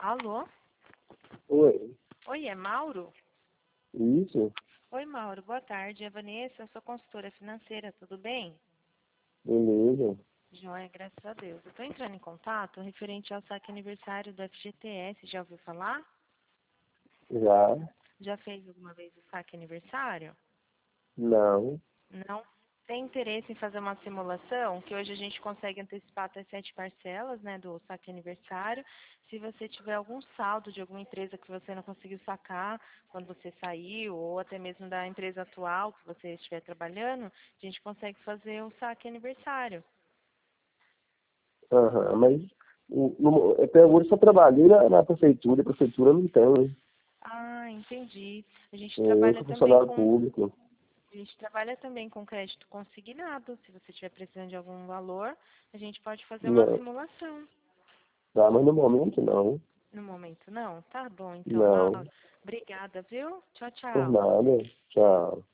Alô? Oi, Oi, é Mauro? isso? Oi, Mauro, boa tarde. É Vanessa, eu sou consultora financeira, tudo bem? Beleza. Joia, graças a Deus. Eu estou entrando em contato referente ao saque aniversário do FGTS, já ouviu falar? Já? Já fez alguma vez o saque aniversário? Não. Não? Tem interesse em fazer uma simulação, que hoje a gente consegue antecipar até 7 parcelas, né, do saque aniversário. Se você tiver algum saldo de alguma empresa que você não conseguiu sacar quando você saiu, ou até mesmo da empresa atual que você estiver trabalhando, a gente consegue fazer o saque aniversário. Aham, mas até hoje só trabalhei na prefeitura, a prefeitura não tem, né? Ah, entendi. A gente Eu trabalha sou também funcionário com público. A gente trabalha também com crédito consignado. Se você estiver precisando de algum valor, a gente pode fazer uma Não, simulação. tá, mas no momento não. No momento, não? Tá bom, então, Não, Mauro. Obrigada, viu? Tchau, por tchau. nada. Tchau.